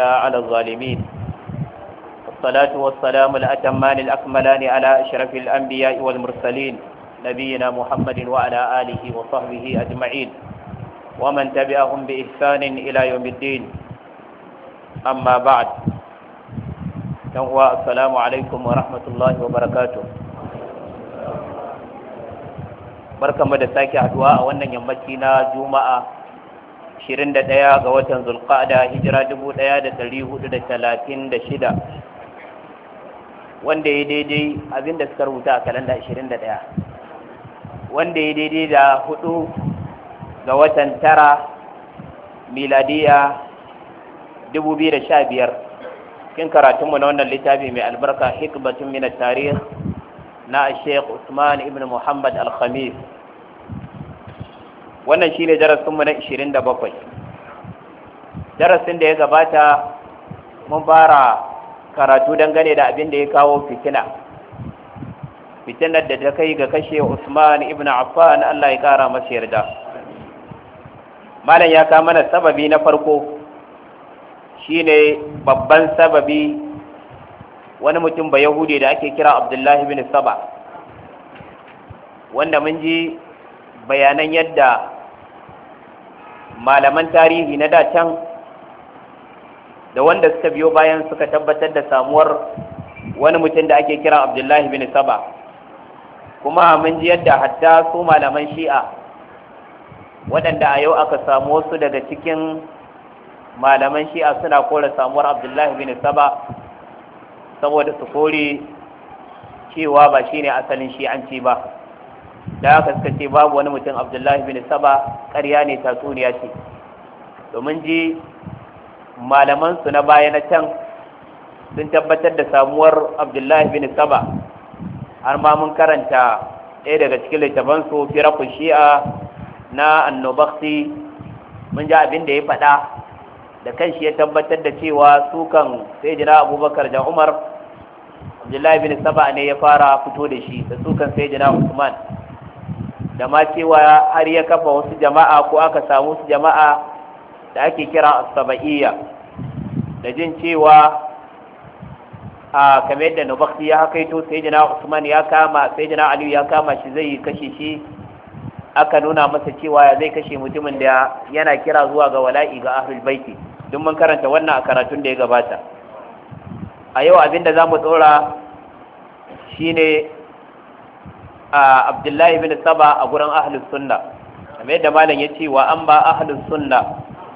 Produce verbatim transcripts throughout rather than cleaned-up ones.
إلا على الظالمين والصلاة والسلام الأتمان الأكملان على أشرف الأنبياء والمرسلين نبينا محمد وعلى آله وصحبه أجمعين ومن تبعهم بإحسان إلى يوم الدين أما بعد السلام عليكم ورحمة الله وبركاته. barkanmu da sake haduwa a wannan yammaci na juma'a ashirin da ɗaya ga watan zulqa'da hijira dubu ɗaya da ɗari hudu da talatin da shida wanda ya daidai abinda suka rubuta a kalanda ashirin da ɗaya wanda ya daidai da hudu ga watan tara miladiya dubu biyu da sha biyar cikin karatunmu na wannan littafi mai albarka hikbatun min at-tarikh na Sheikh Usman ibn Muhammad Al-Khamis. Wannan shine darasinmu na ashirin da bakwai. Darasin da ya gabata mun fara karatu dangane da abin da ya kawo fitina. Fitinar da ta kai ga kashe Usman ibn Affan, Allah ya kara masa yarda. Malam ya kawo mana sababi na farko shine babban sababi, wani mutum ba Yahudi da ake kira Abdullahi bin Saba, wanda mun ji bayanan yadda malaman tarihi na datan da wanda suka biyo bayan suka tabbatar da samuwar wani mutum da ake kira Abdullahi bin Saba. Kuma mun ji yadda hatta su malaman Shi'a waɗanda a yau aka samu wasu daga cikin malaman Shi'a suna kora samuwar Abdullahi bin Saba saboda su kore cewa ba shine asalin shi'anci ba, da haka suka ce babu wani mutum Abdullahi bin Saba, ƙarya ne, tatsuniya ce. Domin ji malaman su na baya na can sun tabbatar da samuwar Abdullahi bin Saba, har ma mun karanta ɗaya daga cikin littafan su firaqu shi'a na An-Nabakhti. mun ji abin da ya faɗa da kanshi ya tabbatar da cewa su kan sayyidina Abubakar da Umar, Abdullahi bin Saba ne ya fara fito da shi, da su kan sayyidina Usman, da ma cewa har ya kafa wasu jama'a ko aka samu wasu jama'a da ake kira as-saba'iyya, da jin cewa a kamar yadda Nabakhti ya hakaito sayyidina Usman ya kama sayyidina Ali ya kama shi zai kashe shi, aka nuna masa cewa zai kashe mutumin da yana kira zuwa ga wala'i ga ahlul baiti. Duk mun karanta wannan a karatun da ya gabata. A yau abinda zamu tsora shine a Abdullahi bin Saba a gurin ahlus sunna, kamar yadda malam ya ce wa an ba ahlus sunna,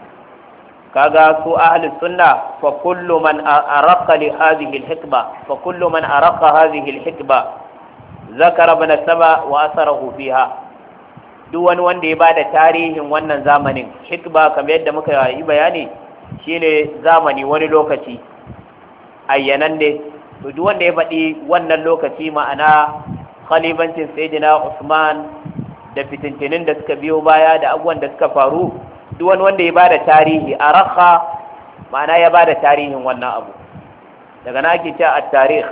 kaga su ahlus sunna fa kullu man araqa li hadhihi al-hikba fa kullu man araqa hadhihi al-hikba zakara ibn Saba wa asarahu fiha. Duk wani wanda ya bada tarihin wannan zamanin, hikba kamar yadda muka yi bayani shine zamani, wani lokaci ayyananne, to duk wanda ya faɗi wannan lokaci, ma'ana khalifancin sayyidina Usman da fitintinin da suka biyo baya da abubuwan da suka faru, duk wani wanda ya bada tarihi arakha, ma'ana ya bada tarihin wannan abu, daga na ake cewa at-tarikh.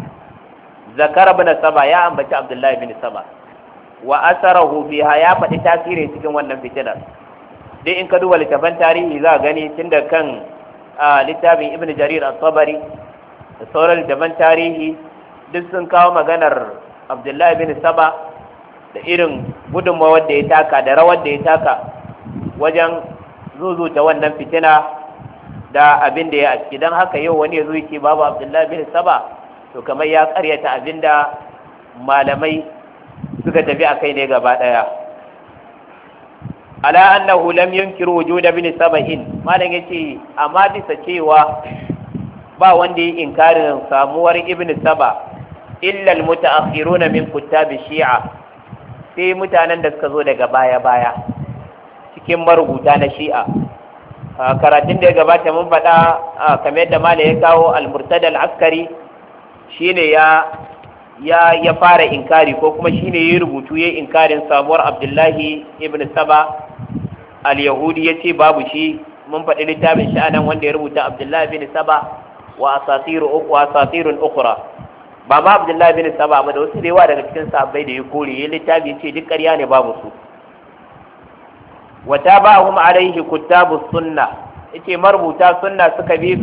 Zakar ibn Saba, ya ambaci Abdullahi bin Saba, wa asarahu fiha, ya faɗi tasiri cikin wannan fitinar. dai in ka duba littafan tarihi za a gani tun da kan littafin Ibn Jarir al-Tabari da sauran littafan tarihi duk sun kawo maganar Abdullahi bin Saba da irin gudunmawar da ya taka da rawar da ya taka wajen zuzuta wannan fitina da abin da ya aski. Don haka yau wani ya zo yake babu Abdullahi bin Saba, to kamar ya karyata abin da malamai suka tafi a kai ne gaba ɗaya. Ala annahu lam yunkiru wujud ibn Saba'in, malam yace amma bisa cewa ba wanda ya inkarin samuwar ibn Saba illa almutaakhiruna min kuttab shi'a, sai mutanen da suka zo daga baya-baya cikin marubuta na shi'a. Karatun da ya gabata mun faɗa kamar yadda malam ya kawo al-Murtada al-Askari shine ya ya ya fara inkari, ko kuma shine ya rubutu ya inkarin samuwar Abdullahi ibn Saba al-Yahudi, yace babu shi. Mun faɗi littafin shi anan wanda ya rubuta Abdullahi ibn Saba wa asatiru wa asatirun ukhra, ba ma Abdullahi ibn Saba ba da wasu rewa daga cikin sahabbai da ya kore, ya littafi yace duk ƙarya ne babu su. wa tabahum alaihi kutabus sunna, yace marubuta sunna suka bi